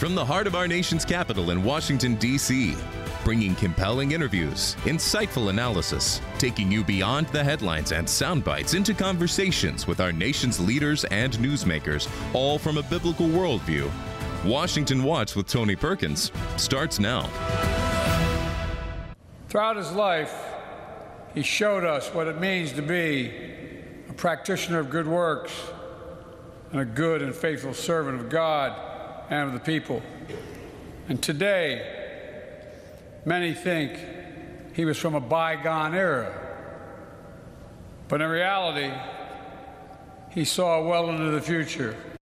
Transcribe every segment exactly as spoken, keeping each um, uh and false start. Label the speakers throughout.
Speaker 1: from the heart of our nation's capital in Washington, D C, bringing compelling interviews, insightful analysis, taking you beyond the headlines and sound bites into conversations with our nation's leaders and newsmakers, all from a biblical worldview. Washington Watch with Tony Perkins starts now.
Speaker 2: Throughout his life, he showed us what it means to be a practitioner of good works and a good and faithful servant of God and of the people. And today, many think he was from a bygone era. But in reality, he saw well into the future.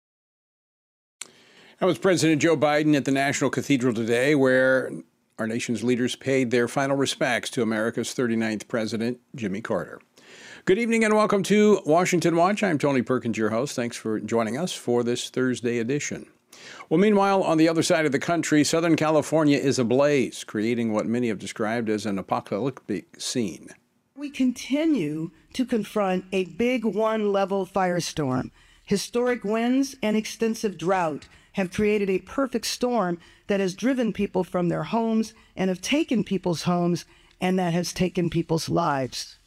Speaker 3: That was President Joe Biden at the National Cathedral today, where our nation's leaders paid their final respects to America's thirty-ninth president, Jimmy Carter. Good evening and welcome to Washington Watch. I'm Tony Perkins, your host. Thanks for joining us for this Thursday edition. Well, meanwhile, on the other side of the country, Southern California is ablaze, creating what many have described as an apocalyptic scene.
Speaker 4: We continue to confront a big one-level firestorm. Historic winds and extensive drought have created a perfect storm that has driven people from their homes and have taken people's homes, and that has taken people's lives.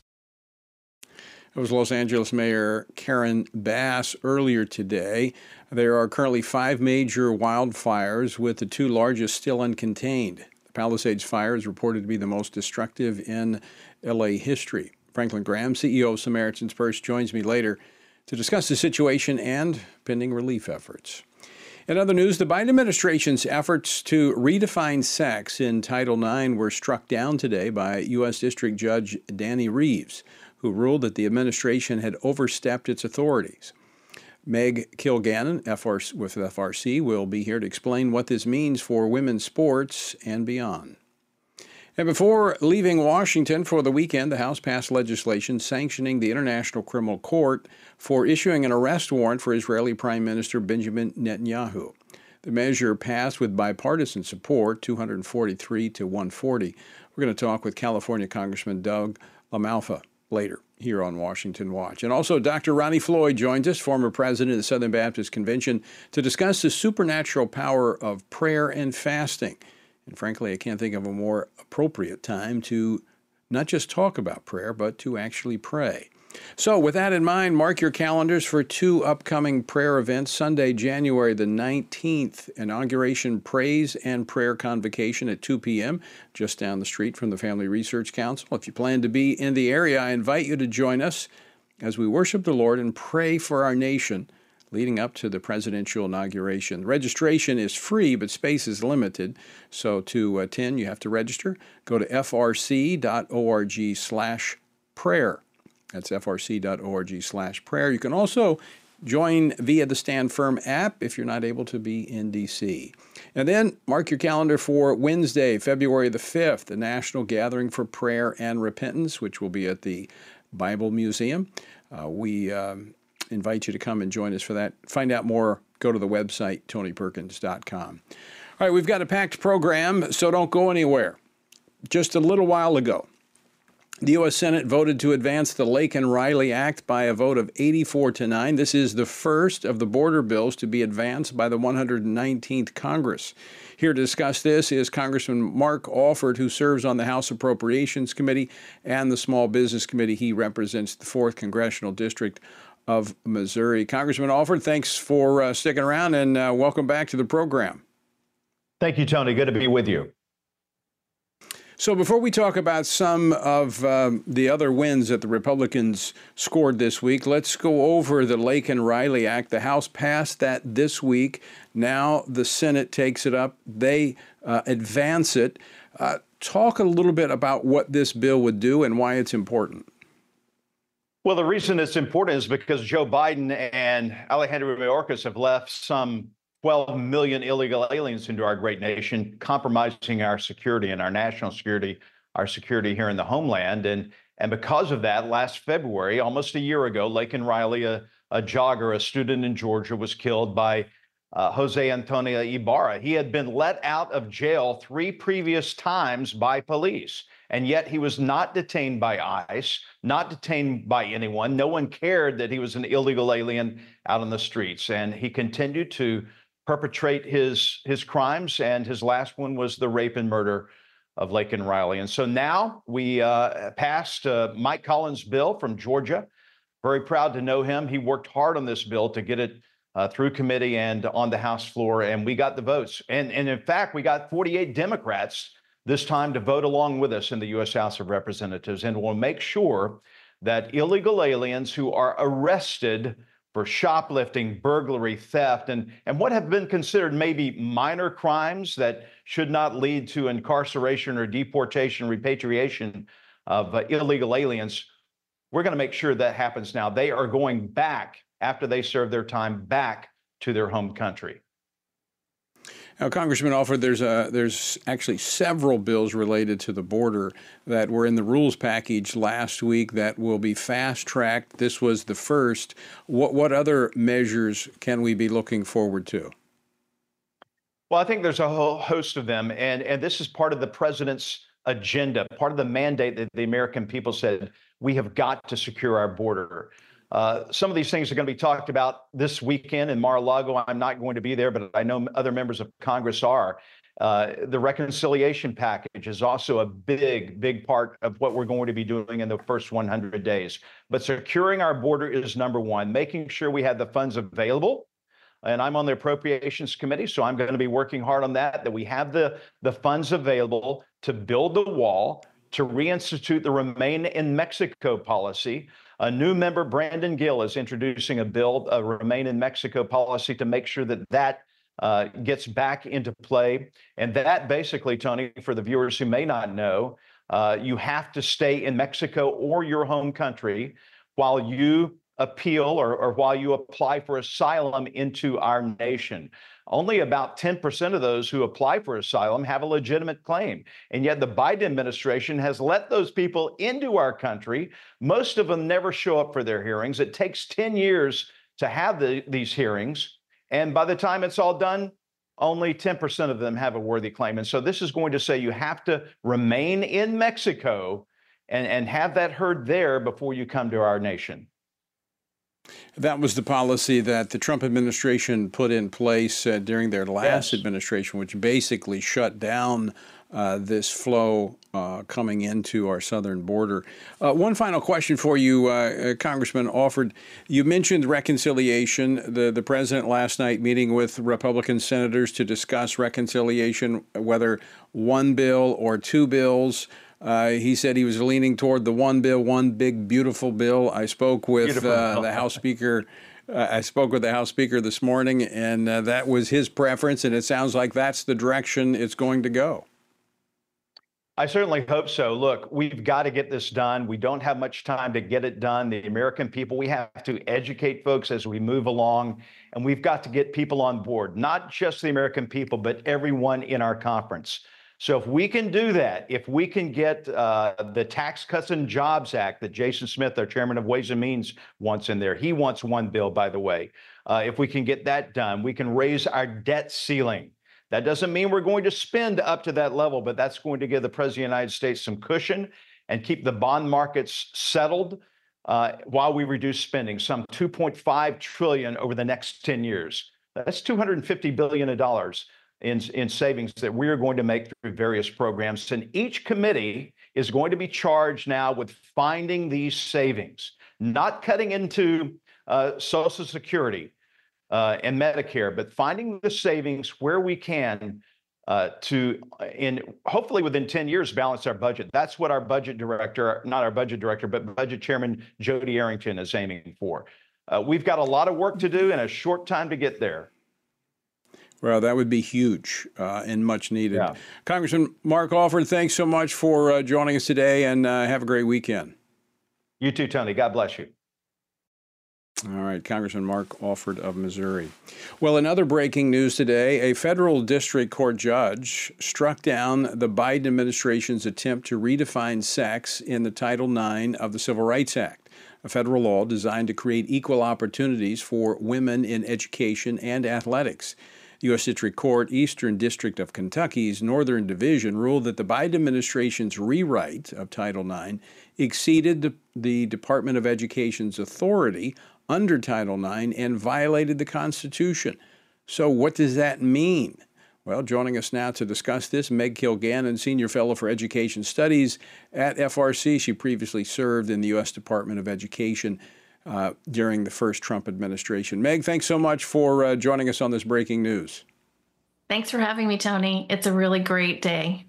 Speaker 3: It was Los Angeles Mayor Karen Bass earlier today. There are currently five major wildfires, with the two largest still uncontained. The Palisades fire is reported to be the most destructive in L A history. Franklin Graham, C E O of Samaritan's Purse, joins me later to discuss the situation and pending relief efforts. In other news, the Biden administration's efforts to redefine sex in Title nine were struck down today by U S District Judge Danny Reeves, who ruled that the administration had overstepped its authorities. Meg Kilgannon F R C, with F R C will be here to explain what this means for women's sports and beyond. And before leaving Washington for the weekend, the House passed legislation sanctioning the International Criminal Court for issuing an arrest warrant for Israeli Prime Minister Benjamin Netanyahu. The measure passed with bipartisan support, two hundred forty-three to one forty. We're going to talk with California Congressman Doug LaMalfa later here on Washington Watch. And also, Doctor Ronnie Floyd joins us, former president of the Southern Baptist Convention, to discuss the supernatural power of prayer and fasting. And frankly, I can't think of a more appropriate time to not just talk about prayer, but to actually pray. So with that in mind, mark your calendars for two upcoming prayer events. Sunday, January the nineteenth, Inauguration Praise and Prayer Convocation at two p.m., just down the street from the Family Research Council. If you plan to be in the area, I invite you to join us as we worship the Lord and pray for our nation leading up to the presidential inauguration. Registration is free, but space is limited. So to attend, you have to register. Go to frc.org slash prayer. That's frc.org slash prayer. You can also join via the Stand Firm app if you're not able to be in D C. And then mark your calendar for Wednesday, February the fifth, the National Gathering for Prayer and Repentance, which will be at the Bible Museum. Uh, we um, invite you to come and join us for that. Find out more, go to the website, tony perkins dot com. All right, we've got a packed program, so don't go anywhere. Just a little while ago, the U S Senate voted to advance the Laken-Riley Act by a vote of eighty-four to nine. This is the first of the border bills to be advanced by the one hundred nineteenth Congress. Here to discuss this is Congressman Mark Alford, who serves on the House Appropriations Committee and the Small Business Committee. He represents the fourth Congressional District of Missouri. Congressman Alford, thanks for uh, sticking around, and uh, welcome back to the program.
Speaker 5: Thank you, Tony. Good to be with you.
Speaker 3: So before we talk about some of um, the other wins that the Republicans scored this week, let's go over the Laken-Riley Act. The House passed that this week. Now the Senate takes it up. They uh, advance it. Uh, talk a little bit about what this bill would do and why it's important.
Speaker 5: Well, the reason it's important is because Joe Biden and Alejandro Mayorkas have left some twelve million illegal aliens into our great nation, compromising our security and our national security, our security here in the homeland. And, and because of that, last February, almost a year ago, Laken-Riley, a, a jogger, a student in Georgia, was killed by uh, Jose Antonio Ibarra. He had been let out of jail three previous times by police. And yet he was not detained by ICE, not detained by anyone. No one cared that he was an illegal alien out on the streets. And he continued to perpetrate his his crimes, and his last one was the rape and murder of Laken Riley. And so now we uh, passed uh, Mike Collins' bill from Georgia. Very proud to know him. He worked hard on this bill to get it uh, through committee and on the House floor, and we got the votes. And, and in fact, we got forty-eight Democrats this time to vote along with us in the U S House of Representatives, and we'll make sure that illegal aliens who are arrested for shoplifting, burglary, theft, and, and what have been considered maybe minor crimes that should not lead to incarceration or deportation, repatriation of uh, illegal aliens, we're going to make sure that happens now. They are going back after they serve their time back to their home country.
Speaker 3: Now, Congressman Alford, there's a, there's actually several bills related to the border that were in the rules package last week that will be fast-tracked. This was the first. What, what other measures can we be looking forward to?
Speaker 5: Well, I think there's a whole host of them, and, and this is part of the president's agenda, part of the mandate that the American people said, we have got to secure our border. Uh, some of these things are going to be talked about this weekend in Mar-a-Lago. I'm not going to be there, but I know other members of Congress are. Uh, the reconciliation package is also a big, big part of what we're going to be doing in the first one hundred days. But securing our border is number one, making sure we have the funds available. And I'm on the Appropriations Committee, so I'm going to be working hard on that, that we have the, the funds available to build the wall, to reinstitute the Remain in Mexico policy. A new member, Brandon Gill, is introducing a bill, a Remain in Mexico policy, to make sure that that uh, gets back into play. And that basically, Tony, for the viewers who may not know, uh, you have to stay in Mexico or your home country while you appeal or, or while you apply for asylum into our nation. Only about ten percent of those who apply for asylum have a legitimate claim. And yet the Biden administration has let those people into our country. Most of them never show up for their hearings. It takes ten years to have the, these hearings. And by the time it's all done, only ten percent of them have a worthy claim. And so this is going to say you have to remain in Mexico and, and have that heard there before you come to our nation.
Speaker 3: That was the policy that the Trump administration put in place uh, during their last
Speaker 5: Yes.
Speaker 3: administration, which basically shut down uh, this flow uh, coming into our southern border. Uh, one final question for you, uh, Congressman Alford. You mentioned reconciliation. The, the president last night meeting with Republican senators to discuss reconciliation, whether one bill or two bills. Uh, he said he was leaning toward the one bill, one big, beautiful bill. I spoke with uh, the House Speaker. Uh, I spoke with the House Speaker this morning, and uh, that was his preference, and it sounds like that's the direction it's going to go.
Speaker 5: I certainly hope so. Look, we've got to get this done. We don't have much time to get it done. The American people, we have to educate folks as we move along, and we've got to get people on board, not just the American people, but everyone in our conference. So if we can do that, if we can get uh, the Tax Cuts and Jobs Act that Jason Smith, our chairman of Ways and Means, wants in there. He wants one bill, by the way. Uh, if we can get that done, we can raise our debt ceiling. That doesn't mean we're going to spend up to that level, but that's going to give the President of the United States some cushion and keep the bond markets settled uh, while we reduce spending, some two point five trillion dollars over the next ten years. That's two hundred fifty billion dollars in, in savings that we are going to make through various programs. And each committee is going to be charged now with finding these savings, not cutting into uh, Social Security uh, and Medicare, but finding the savings where we can uh, to, in hopefully within ten years, balance our budget. That's what our budget director, not our budget director, but budget chairman Jody Arrington is aiming for. Uh, we've got a lot of work to do in a short time to get there.
Speaker 3: Well, that would be huge uh, and much needed.
Speaker 5: Yeah.
Speaker 3: Congressman Mark Alford, thanks so much for uh, joining us today, and uh, have a great weekend.
Speaker 5: You too, Tony. God bless you.
Speaker 3: All right, Congressman Mark Alford of Missouri. Well, in other breaking news today, a federal district court judge struck down the Biden administration's attempt to redefine sex in the Title nine of the Civil Rights Act, a federal law designed to create equal opportunities for women in education and athletics. U S District Court, Eastern District of Kentucky's Northern Division ruled that the Biden administration's rewrite of Title nine exceeded the, the Department of Education's authority under Title nine and violated the Constitution. So what does that mean? Well, joining us now to discuss this, Meg Kilgannon, Senior Fellow for Education Studies at F R C. She previously served in the U S Department of Education uh, during the first Trump administration. Meg, thanks so much for uh, joining us on this breaking news.
Speaker 6: Thanks for having me, Tony. It's a really great day.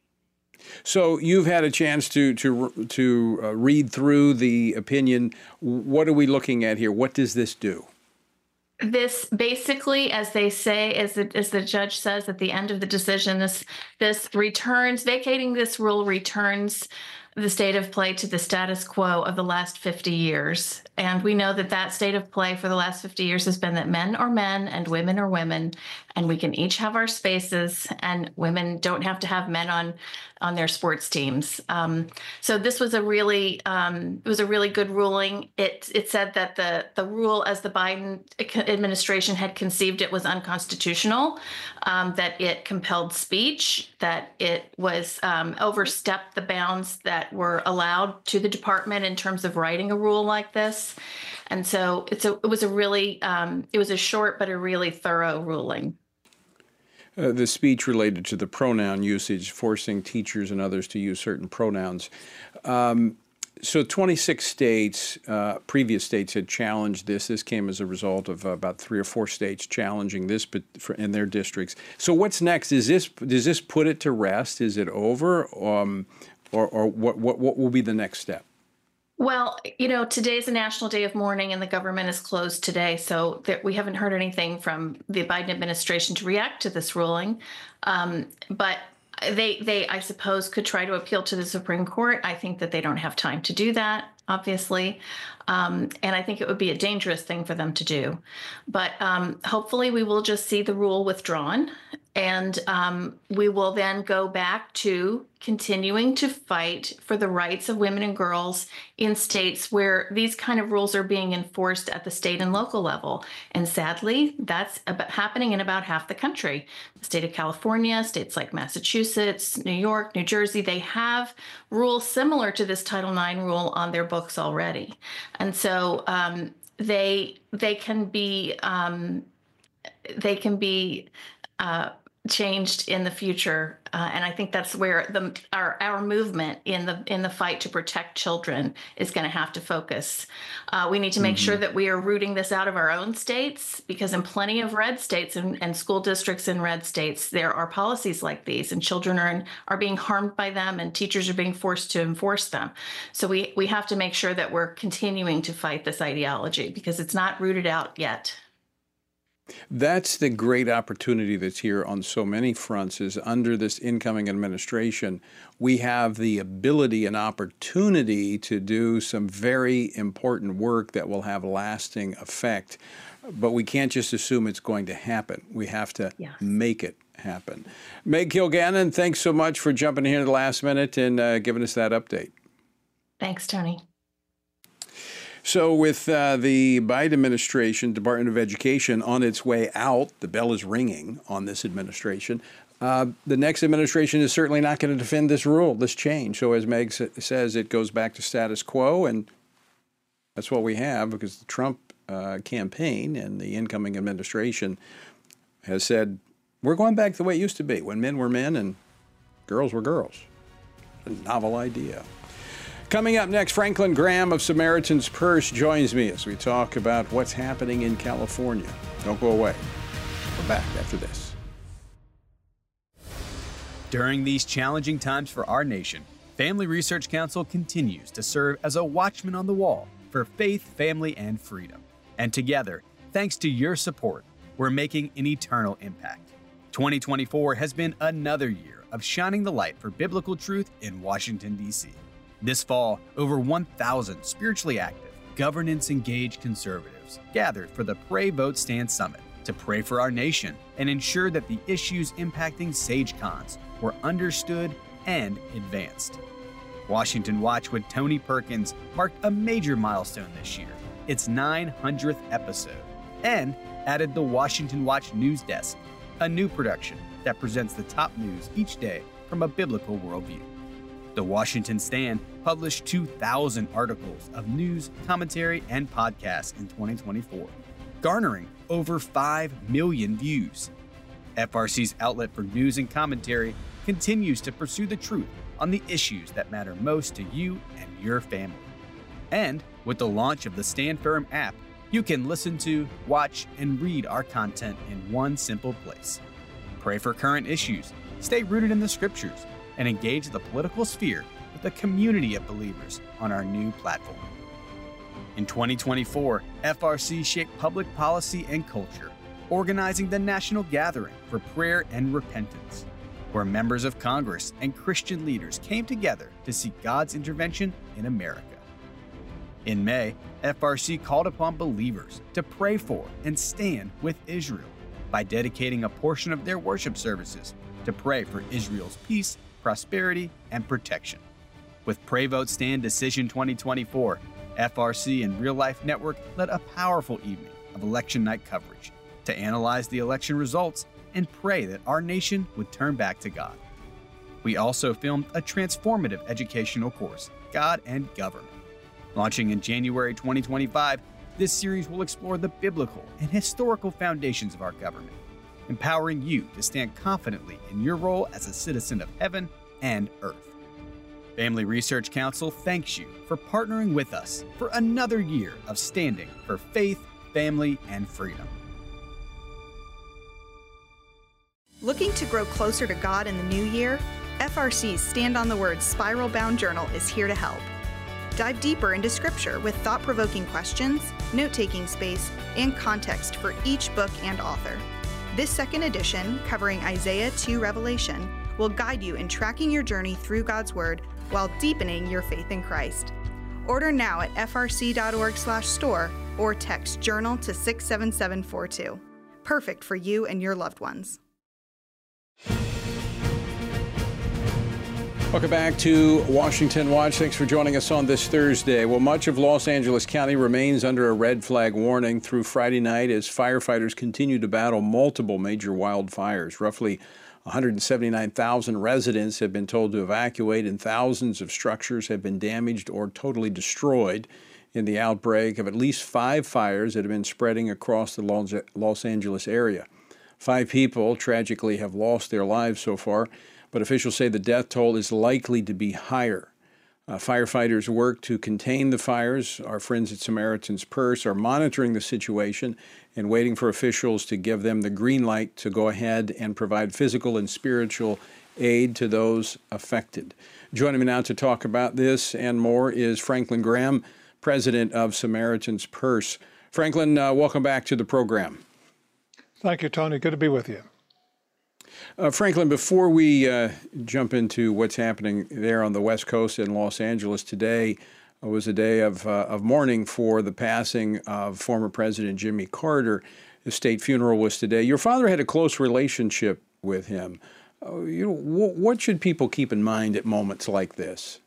Speaker 3: So you've had a chance to to to uh, read through the opinion. What are we looking at here? What does this do?
Speaker 6: This basically, as they say, as the, as the judge says at the end of the decision, this this returns, vacating this rule returns the state of play to the status quo of the last fifty years. And we know that that state of play for the last fifty years has been that men are men and women are women, and we can each have our spaces, and women don't have to have men on on their sports teams. Um, so this was a really um, it was a really good ruling. It it said that the the rule as the Biden administration had conceived it was unconstitutional, um, that it compelled speech, that it was um, overstepped the bounds that were allowed to the department in terms of writing a rule like this. And so it's a, it was a really, um, it was a short but a really thorough ruling.
Speaker 3: Uh, the speech related to the pronoun usage, forcing teachers and others to use certain pronouns. Um, so twenty-six states, uh, previous states had challenged this. This came as a result of uh, about three or four states challenging this in their districts. So what's next? Is this, does this put it to rest? Is it over? Um, or or what, what, what will be the next step?
Speaker 6: Well, you know, today's a national day of mourning and the government is closed today. So that we haven't heard anything from the Biden administration to react to this ruling. Um, but they, they, I suppose, could try to appeal to the Supreme Court. I think that they don't have time to do that, obviously. Um, and I think it would be a dangerous thing for them to do. But um, hopefully we will just see the rule withdrawn. And um, we will then go back to continuing to fight for the rights of women and girls in states where these kind of rules are being enforced at the state and local level. And sadly, that's about happening in about half the country. The state of California, states like Massachusetts, New York, New Jersey, they have rules similar to this Title nine rule on their books already. And so um, they they can be um, they can be uh, changed in the future, uh, and I think that's where the our our movement in the in the fight to protect children is going to have to focus. Uh, we need to make mm-hmm. sure that we are rooting this out of our own states, because in plenty of red states and, and school districts in red states, there are policies like these, and children are in, are being harmed by them, and teachers are being forced to enforce them. So we we have to make sure that we're continuing to fight this ideology because it's not rooted out yet.
Speaker 3: That's the great opportunity that's here on so many fronts, is under this incoming administration, we have the ability and opportunity to do some very important work that will have lasting effect. But we can't just assume it's going to happen. We have to yes. make it happen. Meg Kilgannon, thanks so much for jumping in here at the last minute and uh, giving us that update.
Speaker 6: Thanks, Tony.
Speaker 3: So with uh, the Biden administration, Department of Education on its way out, the bell is ringing on this administration. Uh, the next administration is certainly not going to defend this rule, this change. So as Meg says, it goes back to status quo, and that's what we have because the Trump uh, campaign and the incoming administration has said, we're going back to the way it used to be, when men were men and girls were girls. A novel idea. Coming up next, Franklin Graham of Samaritan's Purse joins me as we talk about what's happening in California. Don't go away. We're back after this.
Speaker 7: During these challenging times for our nation, Family Research Council continues to serve as a watchman on the wall for faith, family, and freedom. And together, thanks to your support, we're making an eternal impact. twenty twenty-four has been another year of shining the light for biblical truth in Washington, D C This fall, over one thousand spiritually active, governance-engaged conservatives gathered for the Pray, Vote, Stand Summit to pray for our nation and ensure that the issues impacting SageCons were understood and advanced. Washington Watch with Tony Perkins marked a major milestone this year, its nine hundredth episode, and added the Washington Watch News Desk, a new production that presents the top news each day from a biblical worldview. The Washington Stand published two thousand articles of news, commentary, and podcasts in twenty twenty-four. garnering over five million views. F R C's outlet for news and commentary continues to pursue the truth on the issues that matter most to you and your family. And with the launch of the Stand Firm app, you can listen to, watch, and read our content in one simple place. Pray for current issues, stay rooted in the scriptures, and engage the political sphere with a community of believers on our new platform. In twenty twenty-four, F R C shaped public policy and culture, organizing the National Gathering for Prayer and Repentance, where members of Congress and Christian leaders came together to seek God's intervention in America. In May, F R C called upon believers to pray for and stand with Israel by dedicating a portion of their worship services to pray for Israel's peace, prosperity, and protection. With Pray Vote Stand Decision twenty twenty-four, F R C and Real Life Network led a powerful evening of election night coverage to analyze the election results and pray that our nation would turn back to God. We also filmed a transformative educational course, God and Government. Launching in January twenty twenty-five, this series will explore the biblical and historical foundations of our government, empowering you to stand confidently in your role as a citizen of heaven and earth. Family Research Council thanks you for partnering with us for another year of standing for faith, family, and freedom.
Speaker 8: Looking to grow closer to God in the new year? F R C's Stand on the Word Spiral Bound Journal is here to help. Dive deeper into Scripture with thought-provoking questions, note-taking space, and context for each book and author. This second edition, covering Isaiah to Revelation, will guide you in tracking your journey through God's Word while deepening your faith in Christ. Order now at f r c dot org slash store or text journal to six seven seven four two. Perfect for you and your loved ones.
Speaker 3: Welcome back to Washington Watch. Thanks for joining us on this Thursday. Well, much of Los Angeles County remains under a red flag warning through Friday night as firefighters continue to battle multiple major wildfires. Roughly one hundred seventy-nine thousand residents have been told to evacuate, and thousands of structures have been damaged or totally destroyed in the outbreak of at least five fires that have been spreading across the Los Angeles area. Five people tragically have lost their lives so far, but officials say the death toll is likely to be higher. Uh, firefighters work to contain the fires. Our friends at Samaritan's Purse are monitoring the situation and waiting for officials to give them the green light to go ahead and provide physical and spiritual aid to those affected. Joining me now to talk about this and more is Franklin Graham, president of Samaritan's Purse. Franklin, uh, welcome back to the program.
Speaker 9: Thank you, Tony. Good to be with you.
Speaker 3: Uh, Franklin, before we uh, jump into what's happening there on the West Coast in Los Angeles today, uh, was a day of, uh, of mourning for the passing of former President Jimmy Carter. His state funeral was today. Your father had a close relationship with him. Uh, you know, w- what should people keep in mind at moments like this?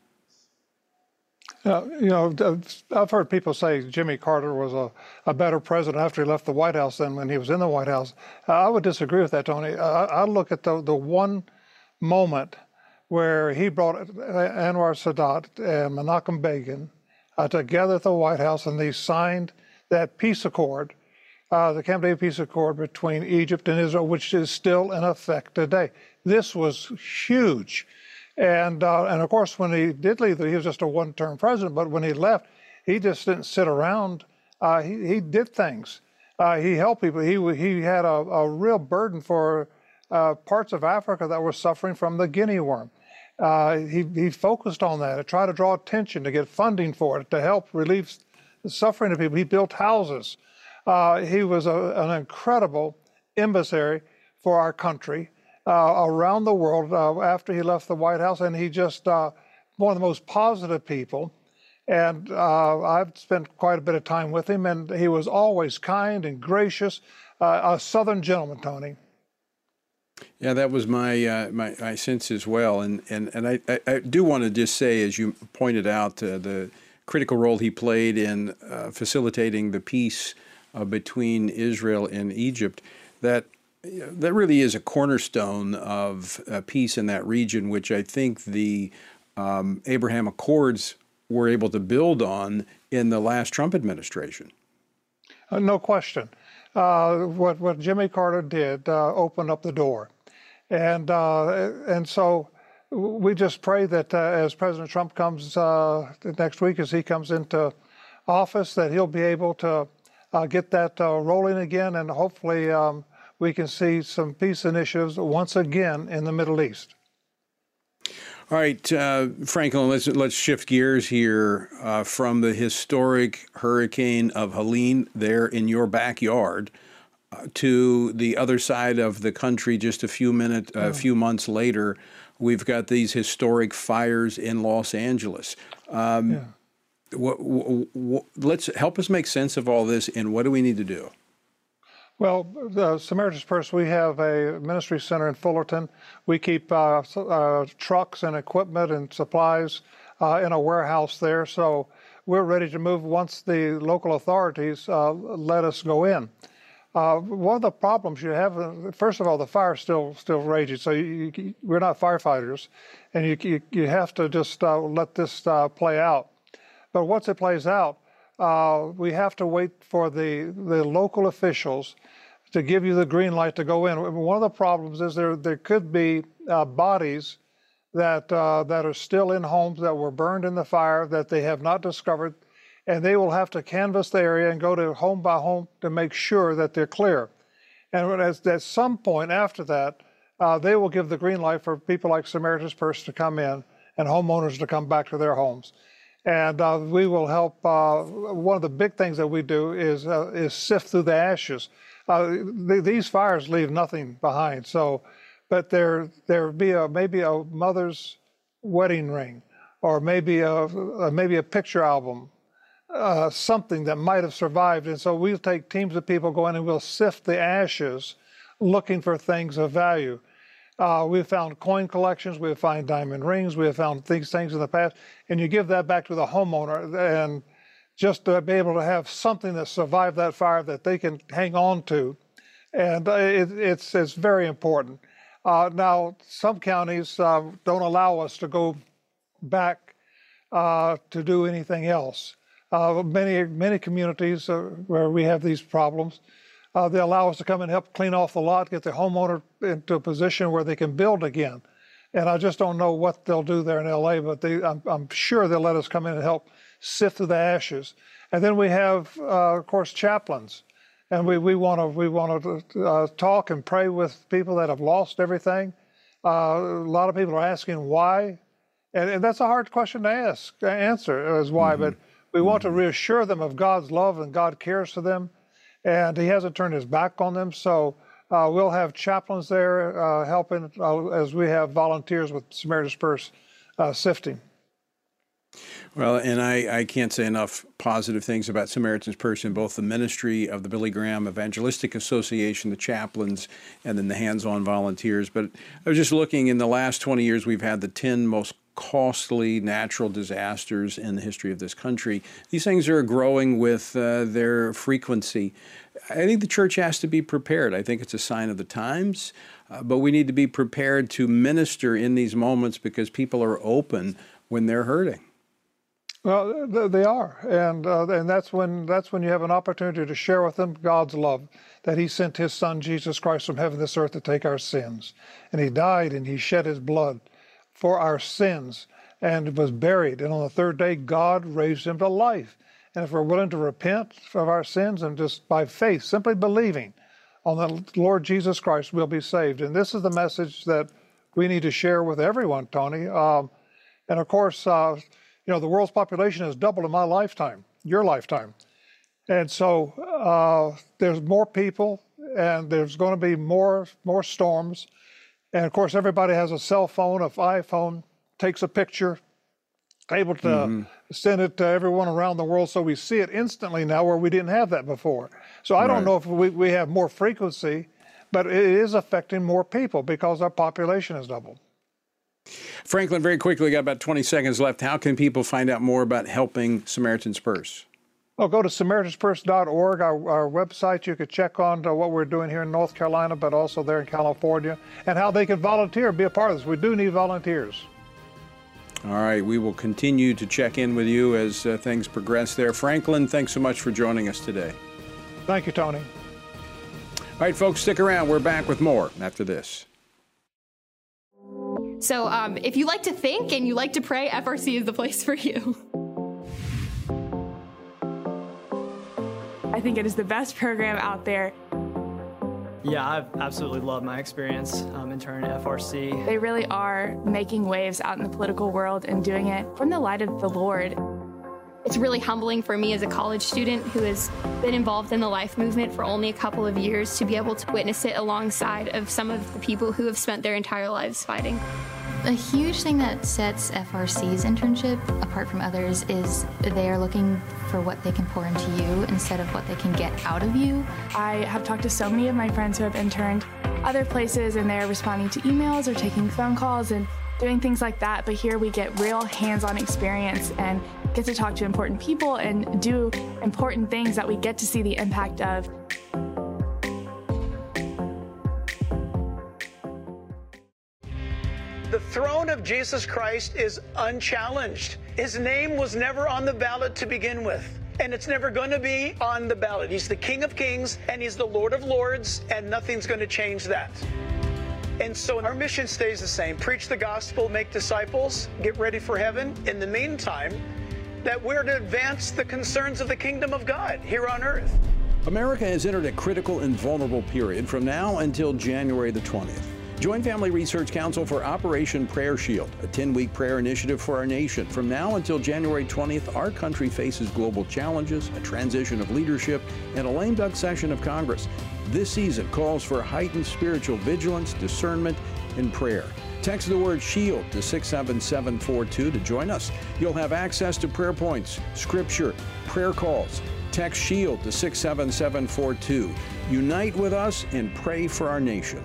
Speaker 9: Uh, you know, I've heard people say Jimmy Carter was a, a better president after he left the White House than when he was in the White House. Uh, I would disagree with that, Tony. I, I look at the, the one moment where he brought Anwar Sadat and Menachem Begin uh, together at the White House, and they signed that peace accord, uh, the Camp David peace accord between Egypt and Israel, which is still in effect today. This was huge. And, uh, and of course, when he did leave, he was just a one-term president. But when he left, he just didn't sit around. Uh, he, he did things. Uh, he helped people. He, he had a, a real burden for uh, parts of Africa that were suffering from the guinea worm. Uh, he, he focused on that, to try to draw attention, to get funding for it, to help relieve the suffering of people. He built houses. Uh, he was a, an incredible emissary for our country. Uh, around the world uh, after he left the White House, and he just uh, one of the most positive people. And uh, I've spent quite a bit of time with him, and he was always kind and gracious, uh, a Southern gentleman, Tony.
Speaker 3: Yeah, that was my uh, my, my sense as well. And and and I, I, I do want to just say, as you pointed out, uh, the critical role he played in uh, facilitating the peace uh, between Israel and Egypt, that that really is a cornerstone of uh, peace in that region, which I think the um, Abraham Accords were able to build on in the last Trump administration.
Speaker 9: Uh, no question. uh, what what Jimmy Carter did uh, opened up the door, and uh, and so we just pray that uh, as President Trump comes uh, next week, as he comes into office, that he'll be able to uh, get that uh, rolling again, and hopefully um, we can see some peace initiatives once again in the Middle East.
Speaker 3: All right, uh, Franklin, let's let's shift gears here uh, from the historic hurricane of Helene there in your backyard uh, to the other side of the country. Just a few minutes, a uh, few months later, we've got these historic fires in Los Angeles. Um, yeah. What, what, let's help us make sense of all this, and what do we need to do?
Speaker 9: Well, the Samaritan's Purse, we have a ministry center in Fullerton. We keep uh, uh, trucks and equipment and supplies uh, in a warehouse there. So we're ready to move once the local authorities uh, let us go in. Uh, one of the problems you have, first of all, the fire is still still raging. So you, you, we're not firefighters, and you you, you have to just uh, let this uh, play out. But once it plays out, uh, we have to wait for the the local officials to give you the green light to go in. One of the problems is there there could be uh, bodies that uh, that are still in homes that were burned in the fire that they have not discovered, and they will have to canvass the area and go to home by home to make sure that they're clear. And at, at some point after that, uh, they will give the green light for people like Samaritan's Purse to come in and homeowners to come back to their homes. And uh, we will help. Uh, one of the big things that we do is uh, is sift through the ashes. Uh, th these fires leave nothing behind. So, but there there be a maybe a mother's wedding ring, or maybe a, a maybe a picture album, uh, something that might have survived. And so we'll take teams of people go in and we'll sift the ashes, looking for things of value. Uh, we've found coin collections, we've found diamond rings, we've found these things in the past, and you give that back to the homeowner, and just to be able to have something that survived that fire that they can hang on to, and uh, it, it's it's very important. Uh, now, some counties uh, don't allow us to go back uh, to do anything else. Uh, many many communities uh, where we have these problems, Uh, they allow us to come and help clean off the lot, get the homeowner into a position where they can build again. And I just don't know what they'll do there in L A, but they, I'm, I'm sure they'll let us come in and help sift through the ashes. And then we have, uh, of course, chaplains, and we we want to we want to uh, talk and pray with people that have lost everything. Uh, a lot of people are asking why, and, and that's a hard question to ask answer is why. Mm-hmm. But we want mm-hmm. to reassure them of God's love and God cares for them. And he hasn't turned his back on them. So uh, we'll have chaplains there uh, helping uh, as we have volunteers with Samaritan's Purse uh, sifting.
Speaker 3: Well, and I, I can't say enough positive things about Samaritan's Purse in both the ministry of the Billy Graham Evangelistic Association, the chaplains, and then the hands-on volunteers. But I was just looking, in the last twenty years, we've had the ten most costly natural disasters in the history of this country. These things are growing with uh, their frequency. I think the church has to be prepared. I think it's a sign of the times, uh, but we need to be prepared to minister in these moments because people are open when they're hurting.
Speaker 9: Well, they are, and uh, and that's when that's when you have an opportunity to share with them God's love, that He sent His Son Jesus Christ from heaven to this earth to take our sins, and He died and He shed His blood for our sins, and was buried, and on the third day God raised Him to life. And if we're willing to repent of our sins and just by faith, simply believing on the Lord Jesus Christ, we'll be saved. And this is the message that we need to share with everyone, Tony. Um, and of course, uh, you know, the world's population has doubled in my lifetime, your lifetime. And so uh, there's more people, and there's going to be more more storms. And of course, everybody has a cell phone. If iPhone takes a picture, able to mm-hmm. send it to everyone around the world, so we see it instantly now where we didn't have that before. So I right. don't know if we, we have more frequency, but it is affecting more people because our population has doubled.
Speaker 3: Franklin, very quickly, we got about twenty seconds left. How can people find out more about helping Samaritan's Purse?
Speaker 9: Well, go to Samaritans Purse dot org, our, our website. You could check on to what we're doing here in North Carolina, but also there in California, and how they can volunteer, be a part of this. We do need volunteers.
Speaker 3: All right, we will continue to check in with you as uh, things progress there. Franklin, thanks so much for joining us today.
Speaker 9: Thank you, Tony.
Speaker 3: right, folks, stick around. We're back with more after this.
Speaker 10: So um, if you like to think and you like to pray, F R C is the place for you.
Speaker 11: I think it is the best program out there.
Speaker 12: Yeah, I've absolutely loved my experience um, interning at F R C.
Speaker 11: They really are making waves out in the political world and doing it from the light of the Lord.
Speaker 10: It's really humbling for me as a college student who has been involved in the life movement for only a couple of years to be able to witness it alongside of some of the people who have spent their entire lives fighting.
Speaker 13: A huge thing that sets F R C's internship apart from others is they are looking for what they can pour into you instead of what they can get out of you.
Speaker 11: I have talked to so many of my friends who have interned other places, and they're responding to emails or taking phone calls and doing things like that, but here we get real hands-on experience and get to talk to important people and do important things that we get to see the impact of.
Speaker 14: The throne of Jesus Christ is unchallenged. His name was never on the ballot to begin with, and it's never going to be on the ballot. He's the King of Kings, and he's the Lord of Lords, and nothing's going to change that. And so our mission stays the same. Preach the gospel, make disciples, get ready for heaven. In the meantime, that we're to advance the concerns of the kingdom of God here on earth.
Speaker 3: America has entered a critical and vulnerable period from now until January the twentieth. Join Family Research Council for Operation Prayer Shield, a ten-week prayer initiative for our nation. From now until January twentieth, our country faces global challenges, a transition of leadership, and a lame duck session of Congress. This season calls for heightened spiritual vigilance, discernment, and prayer. Text the word SHIELD to six seven seven four two to join us. You'll have access to prayer points, scripture, prayer calls. Text SHIELD to six seven seven four two. Unite with us and pray for our nation.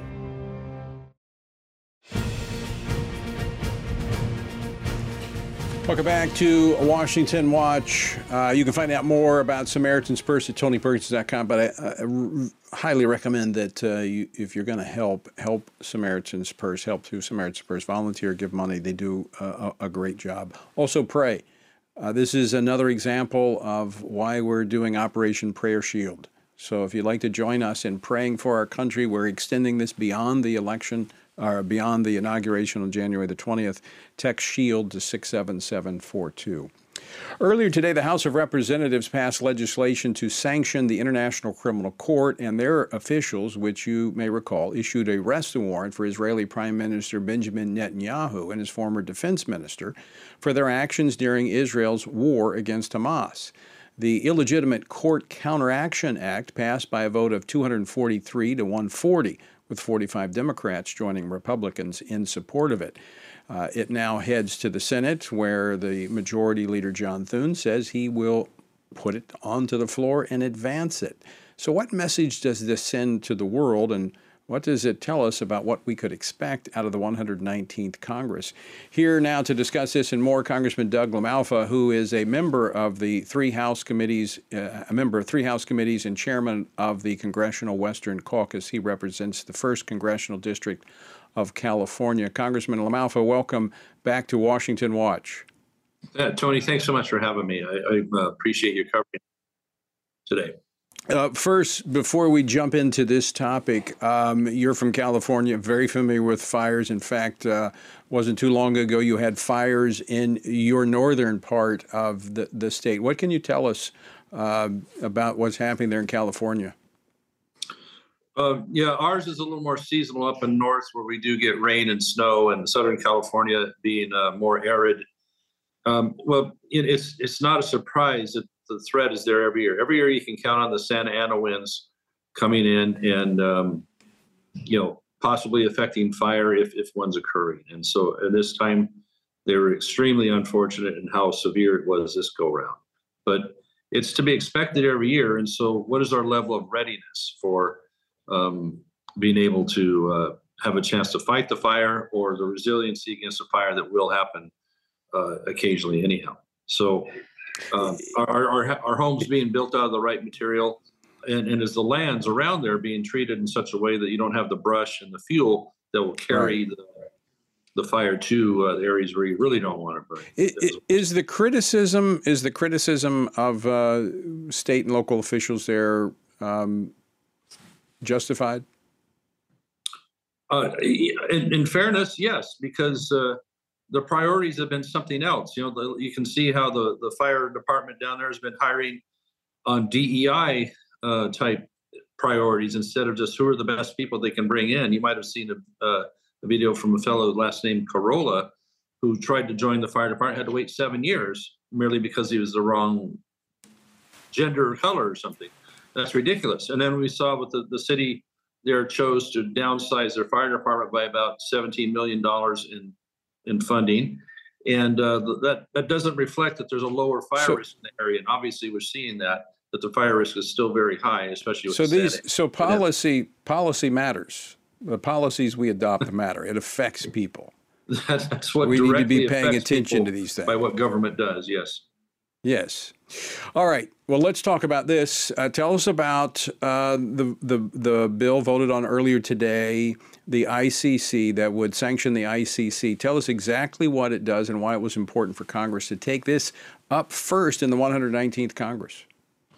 Speaker 3: Welcome back to Washington Watch. Uh, you can find out more about Samaritan's Purse at tony perkins dot com, but I, I r- highly recommend that uh, you, if you're going to help, help Samaritan's Purse, help through Samaritan's Purse, volunteer, give money. They do a, a great job. Also pray. Uh, this is another example of why we're doing Operation Prayer Shield. So if you'd like to join us in praying for our country, we're extending this beyond the election, or beyond the inauguration on January the twentieth. Text SHIELD to six seven seven four two. Earlier today, the House of Representatives passed legislation to sanction the International Criminal Court and their officials, which you may recall, issued a arrest warrant for Israeli Prime Minister Benjamin Netanyahu and his former defense minister for their actions during Israel's war against Hamas. The Illegitimate Court Counteraction Act passed by a vote of two hundred forty-three to one hundred forty, with forty-five Democrats joining Republicans in support of it. Uh, it now heads to the Senate, where the Majority Leader John Thune says he will put it onto the floor and advance it. So what message does this send to the world, and what does it tell us about what we could expect out of the one hundred nineteenth Congress? Here now to discuss this and more, Congressman Doug LaMalfa, who is a member of the three House committees, uh, a member of three House committees and chairman of the Congressional Western Caucus. He represents the first Congressional District of California. Congressman LaMalfa, welcome back to Washington Watch.
Speaker 15: Yeah, Tony, thanks so much for having me. I, I uh, appreciate your covering today.
Speaker 3: Uh, first, before we jump into this topic, um, you're from California, very familiar with fires. In fact, uh, wasn't too long ago you had fires in your northern part of the, the state. What can you tell us uh, about what's happening there in California?
Speaker 15: Uh, yeah, ours is a little more seasonal up in north, where we do get rain and snow, and Southern California being uh, more arid. Um, well, it, it's it's not a surprise that the threat is there every year. Every year you can count on the Santa Ana winds coming in and, um, you know, possibly affecting fire if, if one's occurring. And so at this time, they were extremely unfortunate in how severe it was this go round. But it's to be expected every year. And so what is our level of readiness for um, being able to uh, have a chance to fight the fire, or the resiliency against the fire that will happen uh, occasionally anyhow? So Um, our, our our homes being built out of the right material, and, and as the lands around there being treated in such a way that you don't have the brush and the fuel that will carry right. the, the fire to uh, the areas where you really don't want to burn.
Speaker 3: It, it, is the criticism is the criticism of uh, state and local officials there um, justified?
Speaker 15: Uh, in, in fairness, yes, because uh, the priorities have been something else. You know, the, you can see how the, the fire department down there has been hiring on D E I uh, type priorities instead of just who are the best people they can bring in. You might have seen a, uh, a video from a fellow last name Carolla who tried to join the fire department, had to wait seven years merely because he was the wrong gender or color or something. That's ridiculous. And then we saw with the, the city there chose to downsize their fire department by about seventeen million dollars in, in funding. And uh, that, that doesn't reflect that there's a lower fire
Speaker 3: So-
Speaker 15: risk in the area. And obviously we're seeing that, that the fire risk is still very high, especially with
Speaker 3: So
Speaker 15: the
Speaker 3: these,
Speaker 15: static.
Speaker 3: so policy, policy matters. The policies we adopt matter. It affects people.
Speaker 15: That's what
Speaker 3: We need to
Speaker 15: directly
Speaker 3: be paying
Speaker 15: affects
Speaker 3: attention
Speaker 15: people
Speaker 3: to these things.
Speaker 15: by what government does, yes.
Speaker 3: Yes. All right. Well, let's talk about this. Uh, tell us about uh, the, the the bill voted on earlier today, the I C C, that would sanction the I C C. Tell us exactly what it does and why it was important for Congress to take this up first in the one hundred nineteenth Congress.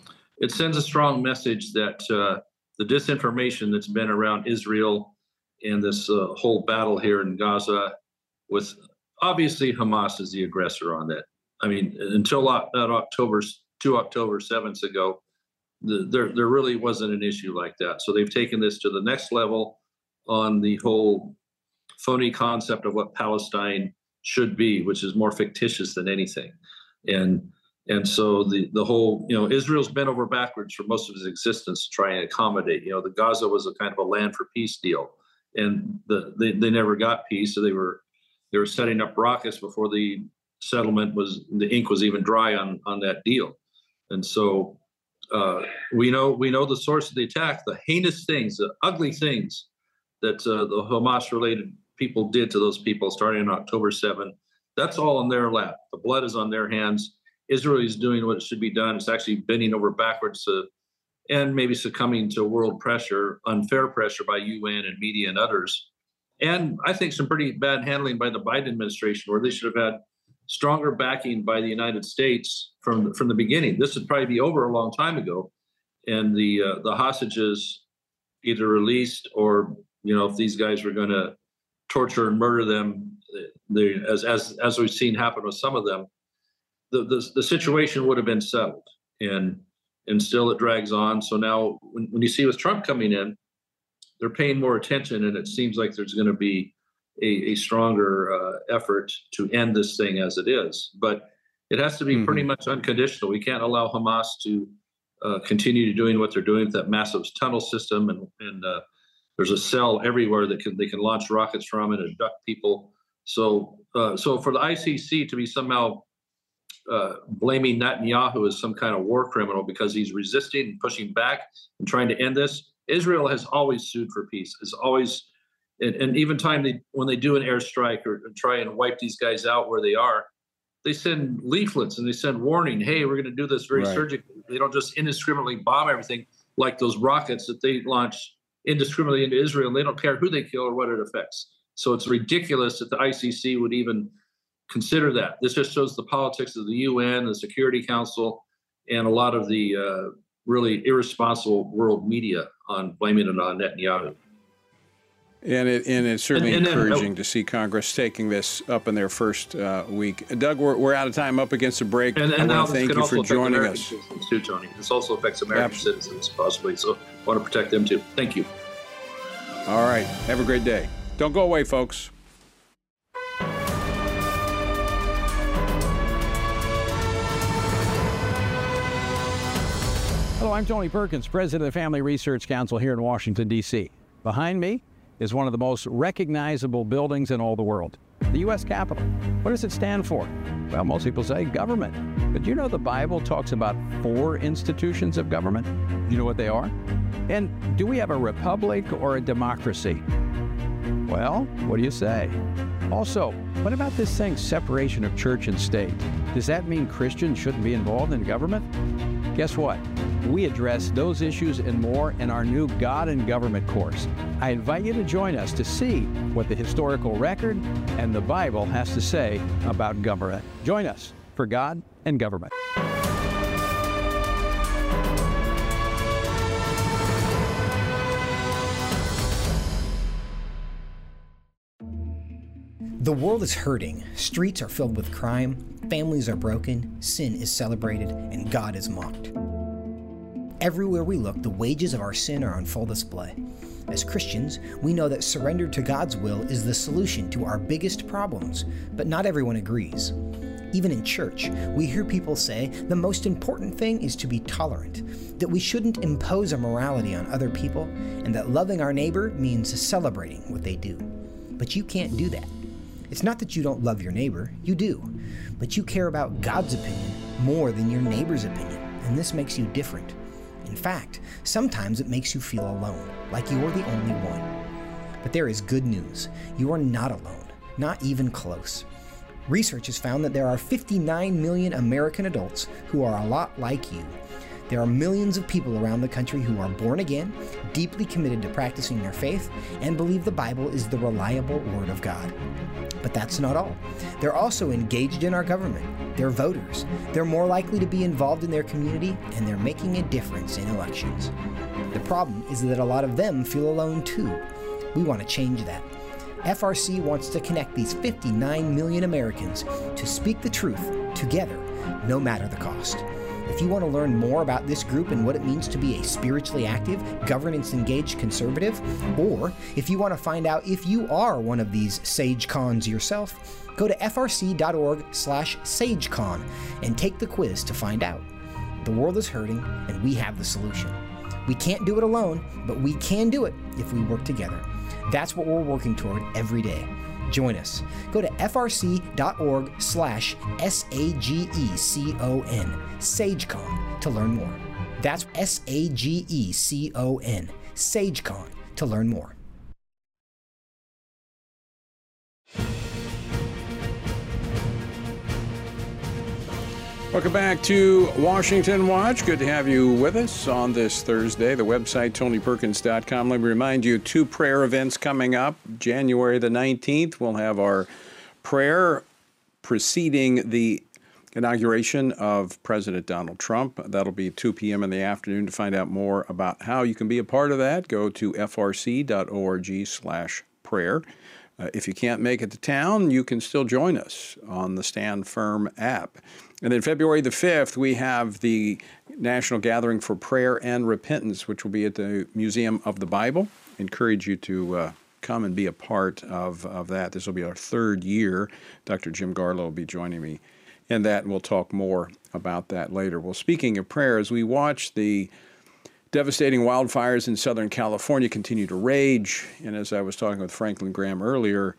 Speaker 15: It sends a strong message that uh, the disinformation that's been around Israel and this uh, whole battle here in Gaza, with obviously Hamas is the aggressor on that. I mean, until that October, two October sevenths ago, the, there there really wasn't an issue like that. So they've taken this to the next level on the whole phony concept of what Palestine should be, which is more fictitious than anything. And and so the the whole, you know, Israel's bent over backwards for most of its existence to try and accommodate. You know, the Gaza was a kind of a land for peace deal, and the they, they never got peace. So they were they were setting up rockets before the settlement was, the ink was even dry on on that deal. And so uh, we know we know the source of the attack, the heinous things, the ugly things that uh, the Hamas-related people did to those people starting on October seventh. That's all in their lap. The blood is on their hands. Israel is doing what should be done. It's actually bending over backwards to, and maybe succumbing to world pressure, unfair pressure by U N and media and others. And I think some pretty bad handling by the Biden administration, where they should have had stronger backing by the United States from from the beginning. This would probably be over a long time ago, and the uh, the hostages either released, or, you know, if these guys were going to torture and murder them, they, as as as we've seen happen with some of them, the, the the situation would have been settled. And and still it drags on. So now when, when you see with Trump coming in, they're paying more attention, and it seems like there's going to be A, a stronger uh, effort to end this thing as it is. But it has to be mm-hmm. pretty much unconditional. We can't allow Hamas to uh, continue doing what they're doing with that massive tunnel system, and, and uh, there's a cell everywhere that can they can launch rockets from and abduct people. So, uh, so for the I C C to be somehow uh, blaming Netanyahu as some kind of war criminal because he's resisting and pushing back and trying to end this, Israel has always sued for peace. Has always And, and even time they, when they do an airstrike or, or try and wipe these guys out where they are, they send leaflets and they send warning, hey, we're going to do this very
Speaker 3: Right.
Speaker 15: surgically. They don't just indiscriminately bomb everything like those rockets that they launch indiscriminately into Israel. And they don't care who they kill or what it affects. So it's ridiculous that the I C C would even consider that. This just shows the politics of the U N, the Security Council, and a lot of the uh, really irresponsible world media on blaming it on Netanyahu.
Speaker 3: And, it, and it's certainly
Speaker 15: And- and then-
Speaker 3: encouraging to see Congress taking this up in their first uh, week. Doug, we're, we're out of time, up against the break.
Speaker 15: And,
Speaker 3: I
Speaker 15: and now
Speaker 3: want to
Speaker 15: this
Speaker 3: thank
Speaker 15: can
Speaker 3: you
Speaker 15: also
Speaker 3: for
Speaker 15: affect
Speaker 3: joining
Speaker 15: American
Speaker 3: us.
Speaker 15: citizens too, Tony. This also affects American
Speaker 3: Absolutely.
Speaker 15: citizens possibly, so I want to protect them too. Thank you.
Speaker 3: All right. Have a great day. Don't go away, folks.
Speaker 16: Hello, I'm Tony Perkins, president of the Family Research Council here in Washington, D C Behind me is one of the most recognizable buildings in all the world, the U S Capitol. What does it stand for? Well, most people say government. But you know the Bible talks about four institutions of government? You know what they are? And do we have a republic or a democracy? Well, what do you say? Also, what about this thing, separation of church and state? Does that mean Christians shouldn't be involved in government? Guess what? We address those issues and more in our new God and Government course. I invite you to join us to see what the historical record and the Bible has to say about government. Join us for God and Government.
Speaker 17: The world is hurting, streets are filled with crime, families are broken, sin is celebrated, and God is mocked. Everywhere we look, the wages of our sin are on full display. As Christians, we know that surrender to God's will is the solution to our biggest problems, but not everyone agrees. Even in church, we hear people say the most important thing is to be tolerant, that we shouldn't impose our morality on other people, and that loving our neighbor means celebrating what they do. But you can't do that. It's not that you don't love your neighbor, you do, but you care about God's opinion more than your neighbor's opinion, and this makes you different. In fact, sometimes it makes you feel alone, like you're the only one. But there is good news. You are not alone, not even close. Research has found that there are fifty-nine million American adults who are a lot like you. There are millions of people around the country who are born again, deeply committed to practicing their faith, and believe the Bible is the reliable Word of God. But that's not all. They're also engaged in our government. They're voters. They're more likely to be involved in their community, and they're making a difference in elections. The problem is that a lot of them feel alone too. We want to change that. F R C wants to connect these fifty-nine million Americans to speak the truth together, no matter the cost. If you want to learn more about this group and what it means to be a spiritually active, governance-engaged conservative, or if you want to find out if you are one of these SageCons yourself, go to f r c dot org slash sagecon and take the quiz to find out. The world is hurting, and we have the solution. We can't do it alone, but we can do it if we work together. That's what we're working toward every day. Join us. Go to f r c dot org slash S A G E C O N, SageCon, to learn more. That's S A G E C O N, SageCon, to learn more.
Speaker 3: Welcome back to Washington Watch. Good to have you with us on this Thursday. The website, tony perkins dot com. Let me remind you, two prayer events coming up. January the nineteenth, we'll have our prayer preceding the inauguration of President Donald Trump. That'll be two p.m. in the afternoon. To find out more about how you can be a part of that, go to f r c dot org slash prayer. Uh, if you can't make it to town, you can still join us on the Stand Firm app. And then February the fifth, we have the National Gathering for Prayer and Repentance, which will be at the Museum of the Bible. Encourage you to uh, come and be a part of, of that. This will be our third year. Doctor Jim Garlow will be joining me in that, and we'll talk more about that later. Well, speaking of prayer, as we watch the devastating wildfires in Southern California continue to rage, and as I was talking with Franklin Graham earlier,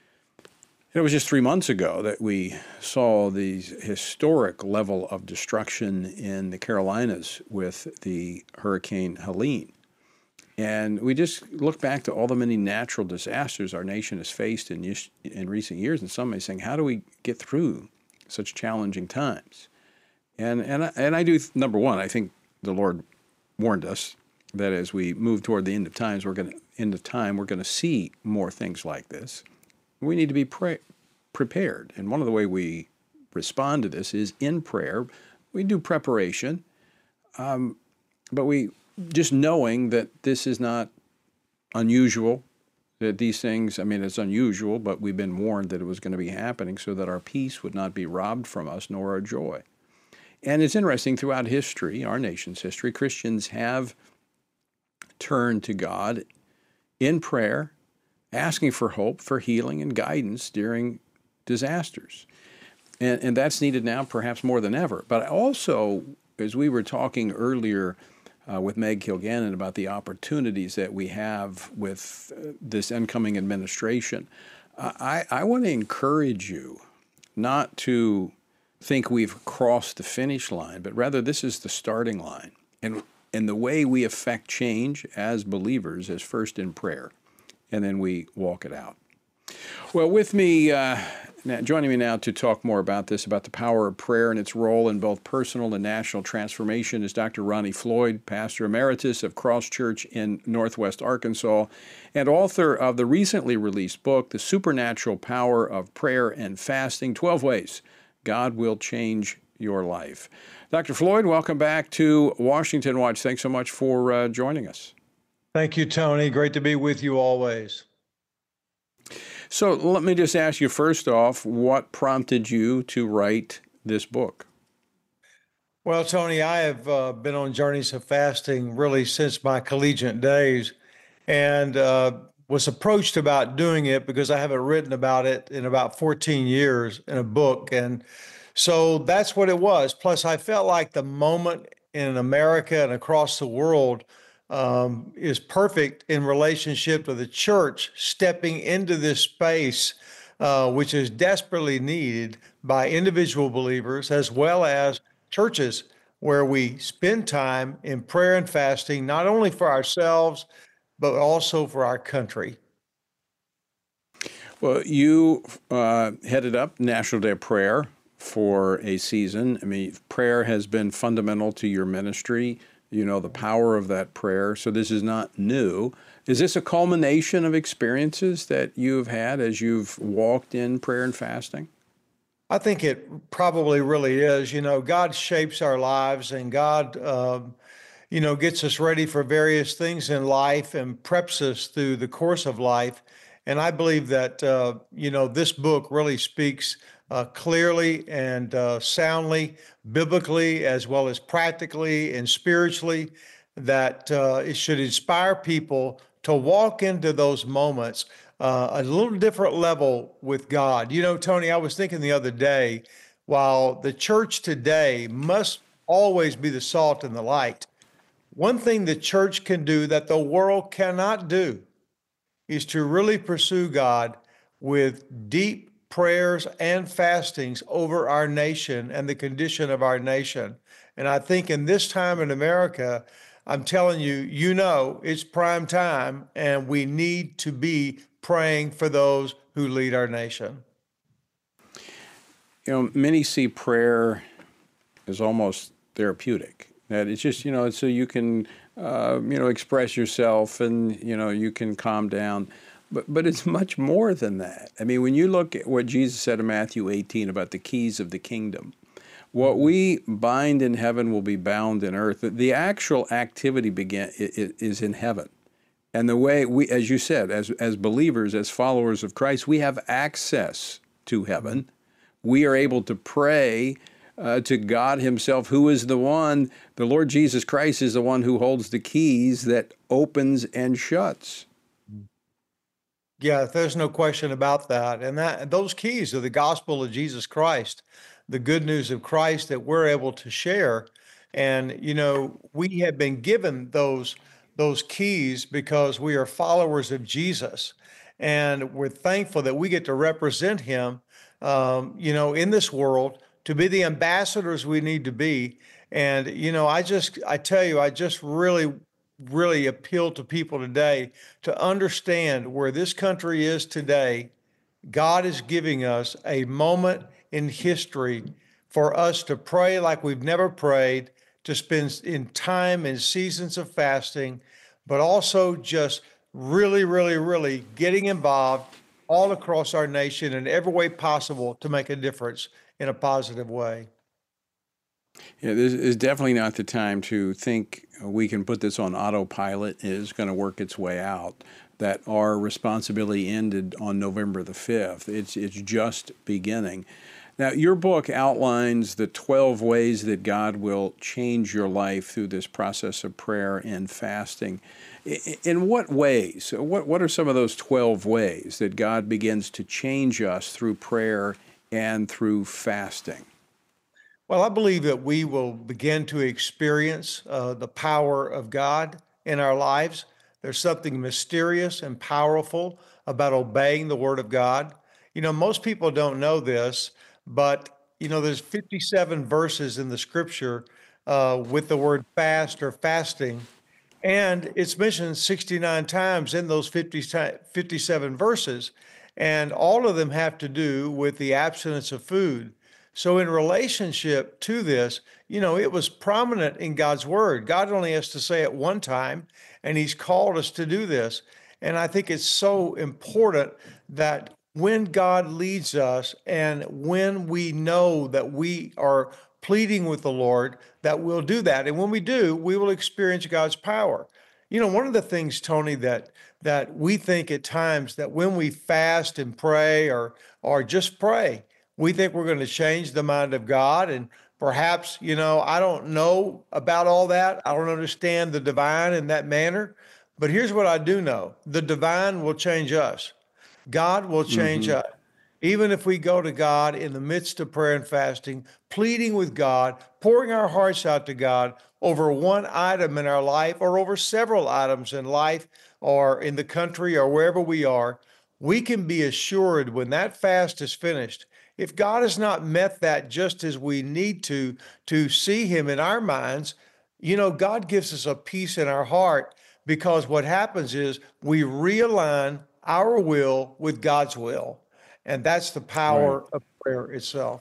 Speaker 3: it was just three months ago that we saw the historic level of destruction in the Carolinas with the Hurricane Helene. And we just look back to all the many natural disasters our nation has faced in, in recent years, and some may be saying, how do we get through such challenging times? And, and, and I do, number one, I think the Lord warned us that as we move toward the end of times, we're going to end of time, we're going to see more things like this. We need to be pre- prepared. And one of the way we respond to this is in prayer. We do preparation, um, but we just knowing that this is not unusual, that these things, I mean, it's unusual, but we've been warned that it was going to be happening so that our peace would not be robbed from us, nor our joy. And it's interesting, throughout history, our nation's history, Christians have turned to God in prayer, asking for hope, for healing and guidance during disasters. And, and that's needed now perhaps more than ever. But also, as we were talking earlier uh, with Meg Kilgannon about the opportunities that we have with uh, this incoming administration, uh, I, I want to encourage you not to think we've crossed the finish line, but rather this is the starting line. And, and the way we affect change as believers is first in prayer, and then we walk it out. Well, with me, uh, now, joining me now to talk more about this, about the power of prayer and its role in both personal and national transformation, is Doctor Ronnie Floyd, Pastor Emeritus of Cross Church in Northwest Arkansas, and author of the recently released book, The Supernatural Power of Prayer and Fasting, twelve Ways God Will Change Your Life. Doctor Floyd, welcome back to Washington Watch. Thanks so much for uh, joining us.
Speaker 18: Thank you, Tony. Great to be with you always.
Speaker 3: So let me just ask you first off, what prompted you to write this book?
Speaker 18: Well, Tony, I have uh, been on journeys of fasting really since my collegiate days, and uh, was approached about doing it because I haven't written about it in about fourteen years in a book. And so that's what it was. Plus, I felt like the moment in America and across the world um, is perfect in relationship to the church stepping into this space, uh, which is desperately needed by individual believers as well as churches, where we spend time in prayer and fasting, not only for ourselves, but also for our country.
Speaker 3: Well, you uh, headed up National Day of Prayer for a season. I mean, prayer has been fundamental to your ministry. You know the power of that prayer, so this is not new. Is this a culmination of experiences that you've had as you've walked in prayer and fasting?
Speaker 18: I think it probably really is. You know, God shapes our lives, and God, um, you know, gets us ready for various things in life and preps us through the course of life. And I believe that, uh, you know, this book really speaks uh, clearly and uh, soundly, biblically, as well as practically and spiritually, that uh, it should inspire people to walk into those moments Uh, a little different level with God. You know, Tony, I was thinking the other day, while the church today must always be the salt and the light, one thing the church can do that the world cannot do is to really pursue God with deep prayers and fastings over our nation and the condition of our nation. And I think in this time in America, I'm telling you, you know, it's prime time, and we need to be praying for those who lead our nation.
Speaker 3: You know, many see prayer as almost therapeutic. That it's just, you know, so you can, uh, you know, express yourself and, you know, you can calm down. But, but it's much more than that. I mean, when you look at what Jesus said in Matthew eighteen about the keys of the kingdom, what we bind in heaven will be bound in earth. The actual activity begin, is in heaven. And the way we, as you said, as, as believers, as followers of Christ, we have access to heaven. We are able to pray uh, to God himself, who is the one, the Lord Jesus Christ is the one who holds the keys that opens and shuts.
Speaker 18: Yeah, there's no question about that. And that those keys are the gospel of Jesus Christ, the good news of Christ that we're able to share. And, you know, we have been given those those keys because we are followers of Jesus. And we're thankful that we get to represent him, um, you know, in this world, to be the ambassadors we need to be. And, you know, I just, I tell you, I just really, really appeal to people today to understand where this country is today. God is giving us a moment in history for us to pray like we've never prayed, to spend in time and seasons of fasting, but also just really, really, really getting involved all across our nation in every way possible to make a difference in a positive way.
Speaker 3: Yeah, this is definitely not the time to think we can put this on autopilot. It is going to work its way out, that our responsibility ended on November the fifth. It's, it's just beginning. Now, your book outlines the twelve ways that God will change your life through this process of prayer and fasting. In what ways? What, what are some of those twelve ways that God begins to change us through prayer and through fasting?
Speaker 18: Well, I believe that we will begin to experience uh, the power of God in our lives. There's something mysterious and powerful about obeying the Word of God. You know, most people don't know this, but, you know, there's fifty-seven verses in the scripture uh, with the word fast or fasting, and it's mentioned sixty-nine times in those fifty, fifty-seven verses, and all of them have to do with the abstinence of food. So in relationship to this, you know, it was prominent in God's word. God only has to say it one time, and he's called us to do this. And I think it's so important that when God leads us and when we know that we are pleading with the Lord, that we'll do that. And when we do, we will experience God's power. You know, one of the things, Tony, that that we think at times that when we fast and pray or or just pray, we think we're going to change the mind of God. And perhaps, you know, I don't know about all that. I don't understand the divine in that manner. But here's what I do know. The divine will change us. God will change
Speaker 3: Mm-hmm.
Speaker 18: us. Even if we go to God in the midst of prayer and fasting, pleading with God, pouring our hearts out to God over one item in our life or over several items in life or in the country or wherever we are, we can be assured when that fast is finished, if God has not met that just as we need to, to see him in our minds, you know, God gives us a peace in our heart, because what happens is we realign our will with God's will. And that's the power
Speaker 3: Right.
Speaker 18: of prayer itself.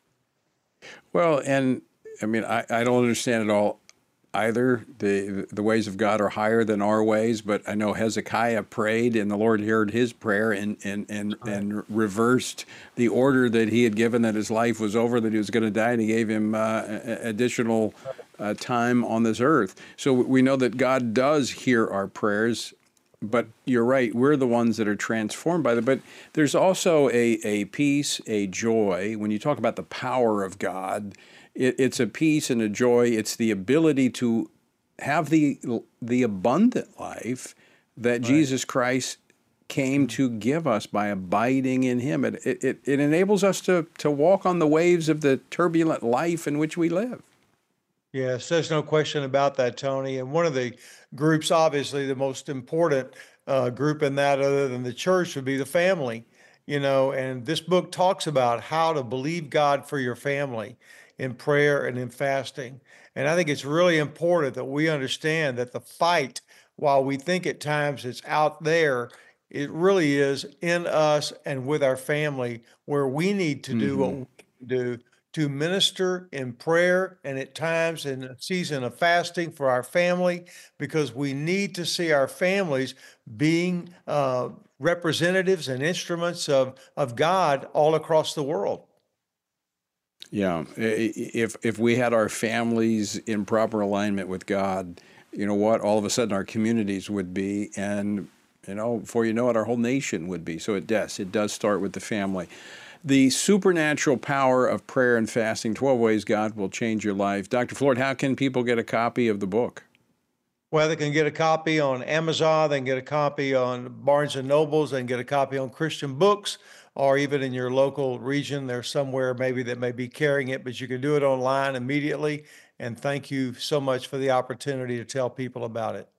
Speaker 3: Well, and I mean, I, I don't understand it all either. The the ways of God are higher than our ways, but I know Hezekiah prayed and the Lord heard his prayer and and and, and reversed the order that he had given, that his life was over, that he was going to die, and he gave him uh, additional uh, time on this earth. So we know that God does hear our prayers. But you're right, we're the ones that are transformed by them. But there's also a, a peace, a joy. When you talk about the power of God, it, it's a peace and a joy. It's the ability to have the the abundant life that right. Jesus Christ came to give us by abiding in him. It, it, it enables us to, to walk on the waves of the turbulent life in which we live.
Speaker 18: Yes, there's no question about that, Tony. And one of the groups, obviously the most important uh, group in that, other than the church, would be the family. You know, and this book talks about how to believe God for your family in prayer and in fasting. And I think it's really important that we understand that the fight, while we think at times it's out there, it really is in us and with our family, where we need to do mm-hmm. what we can do to minister in prayer and at times in a season of fasting for our family, because we need to see our families being uh, representatives and instruments of, of God all across the world.
Speaker 3: Yeah, if if we had our families in proper alignment with God, you know what, all of a sudden our communities would be, and you know, before you know it, our whole nation would be. So it does, it does start with the family. The supernatural power of prayer and fasting, twelve ways God will change your life. Doctor Floyd, how can people get a copy of the book?
Speaker 18: Well, they can get a copy on Amazon, they can get a copy on Barnes and Nobles, they can get a copy on Christian Books, or even in your local region, there's somewhere maybe that may be carrying it, but you can do it online immediately. And thank you so much for the opportunity to tell people about it.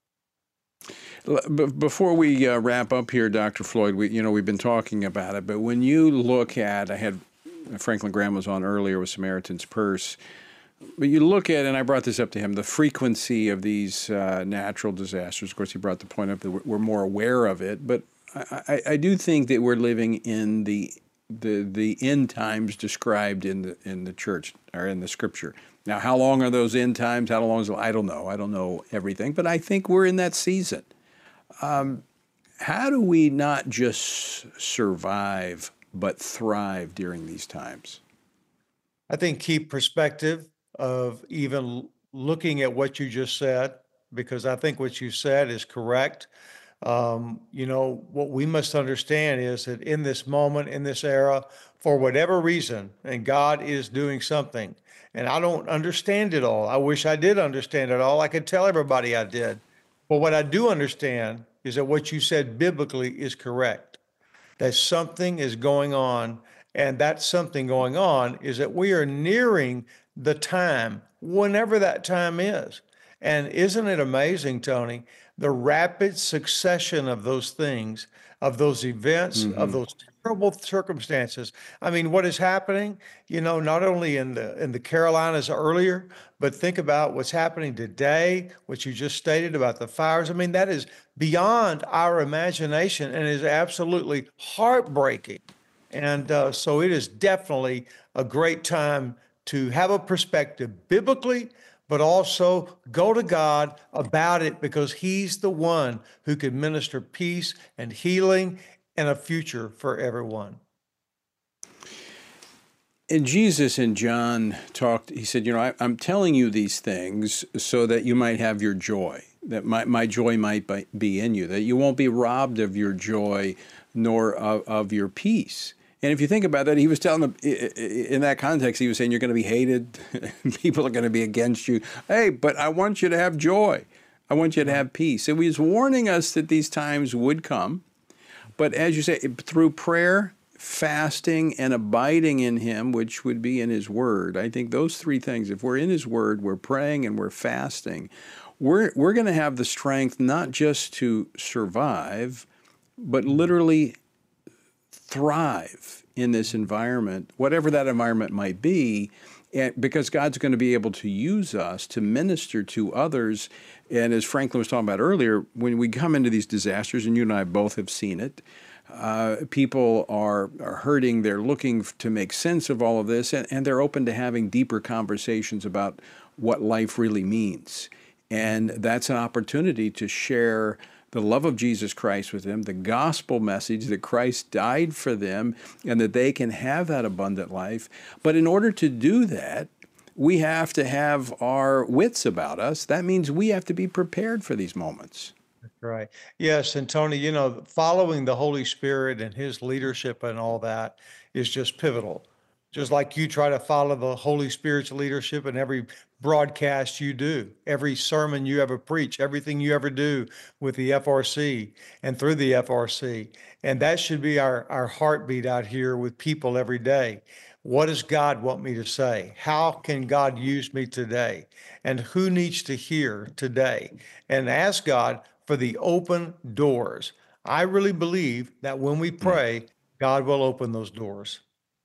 Speaker 3: Before we uh, wrap up here, Doctor Floyd, we, you know, we've been talking about it, but when you look at, I had Franklin Graham was on earlier with Samaritan's Purse, but you look at, and I brought this up to him, the frequency of these uh, natural disasters. Of course, he brought the point up that we're more aware of it, but I, I, I do think that we're living in the the the end times described in the in the church or in the Scripture. Now, how long are those end times? How long is it? I don't know. I don't know everything, but I think we're in that season. Um, how do we not just survive, but thrive during these times?
Speaker 18: I think keep perspective of even looking at what you just said, because I think what you said is correct. Um, you know, what we must understand is that in this moment, in this era, for whatever reason, and God is doing something, and I don't understand it all. I wish I did understand it all. I could tell everybody I did. But what I do understand is that what you said biblically is correct, that something is going on, and that something going on is that we are nearing the time, whenever that time is. And isn't it amazing, Tony, the rapid succession of those things, of those events, mm-hmm. of those terrible circumstances. I mean, what is happening, you know, not only in the in the Carolinas earlier, but think about what's happening today, what you just stated about the fires. I mean, that is beyond our imagination and is absolutely heartbreaking. And uh, so it is definitely a great time to have a perspective biblically, but also go to God about it, because he's the one who can minister peace and healing and a future for everyone.
Speaker 3: And Jesus in John talked, he said, you know, I, I'm telling you these things so that you might have your joy, that my, my joy might be in you, that you won't be robbed of your joy nor of, of your peace. And if you think about that, he was telling them, in that context, he was saying, you're going to be hated, people are going to be against you. Hey, but I want you to have joy. I want you to have peace. And he was warning us that these times would come. But as you say, through prayer, fasting, and abiding in him, which would be in his word. I think those three things, if we're in his word, we're praying and we're fasting, we're, we're going to have the strength not just to survive, but literally thrive in this environment, whatever that environment might be, and because God's going to be able to use us to minister to others. And as Franklin was talking about earlier, when we come into these disasters, and you and I both have seen it, Uh, people are, are hurting, they're looking to make sense of all of this, and, and they're open to having deeper conversations about what life really means. And that's an opportunity to share the love of Jesus Christ with them, the gospel message that Christ died for them, and that they can have that abundant life. But in order to do that, we have to have our wits about us. That means we have to be prepared for these moments.
Speaker 18: Right. Yes. And Tony, you know, following the Holy Spirit and his leadership and all that is just pivotal. Just like you try to follow the Holy Spirit's leadership in every broadcast you do, every sermon you ever preach, everything you ever do with the F R C and through the F R C. And that should be our, our heartbeat out here with people every day. What does God want me to say? How can God use me today? And who needs to hear today? And ask God for the open doors. I really believe that when we pray, God will open those doors.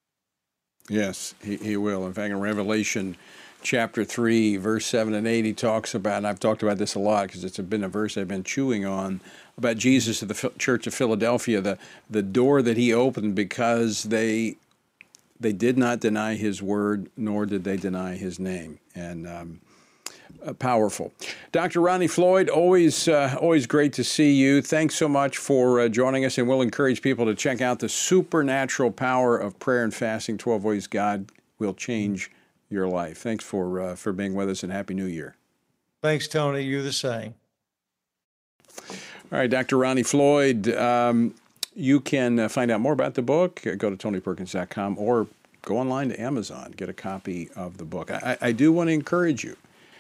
Speaker 3: Yes, he, he will. In fact, in Revelation chapter three, verse seven and eight, he talks about, and I've talked about this a lot because it's been a verse I've been chewing on, about Jesus at the Church of Philadelphia, the, the door that he opened because they they did not deny his word, nor did they deny his name. And um, Uh, powerful. Doctor Ronnie Floyd, always uh, always great to see you. Thanks so much for uh, joining us, and we'll encourage people to check out the supernatural power of prayer and fasting. twelve Ways God Will Change Your Life. Thanks for uh, for being with us, and Happy New Year.
Speaker 18: Thanks, Tony. You the same.
Speaker 3: All right, Doctor Ronnie Floyd, um, you can uh, find out more about the book. Uh, go to tony perkins dot com or go online to Amazon. Get a copy of the book. I, I do want to encourage you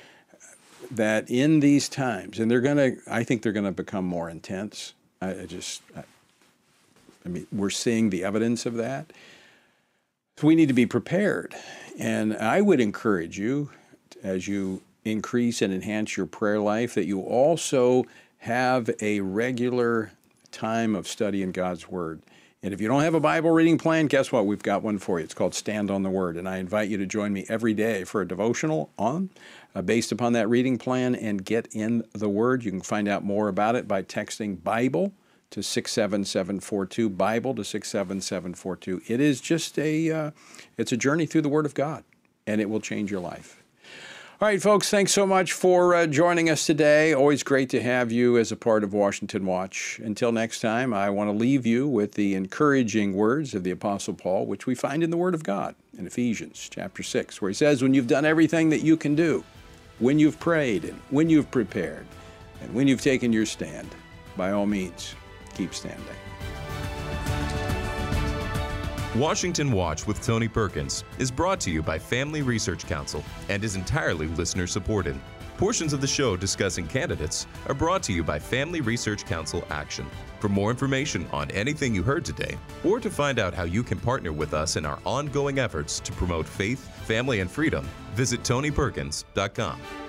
Speaker 3: that in these times, and they're going to, I think they're going to become more intense. I, I just, I, I mean, we're seeing the evidence of that. So we need to be prepared. And I would encourage you, as you increase and enhance your prayer life, that you also have a regular time of study in God's Word. And if you don't have a Bible reading plan, guess what? We've got one for you. It's called Stand on the Word. And I invite you to join me every day for a devotional on, uh, based upon that reading plan, and get in the Word. You can find out more about it by texting Bible to six seven seven four two, Bible to six seven seven four two. It is just a, uh, it's a journey through the Word of God, and it will change your life. All right, folks, thanks so much for uh, joining us today. Always great to have you as a part of Washington Watch. Until next time, I want to leave you with the encouraging words of the Apostle Paul, which we find in the Word of God in Ephesians chapter six, where he says, when you've done everything that you can do, when you've prayed, and when you've prepared, and when you've taken your stand, by all means, keep standing.
Speaker 1: Washington Watch with Tony Perkins is brought to you by Family Research Council and is entirely listener-supported. Portions of the show discussing candidates are brought to you by Family Research Council Action. For more information on anything you heard today, or to find out how you can partner with us in our ongoing efforts to promote faith, family, and freedom, visit tony perkins dot com.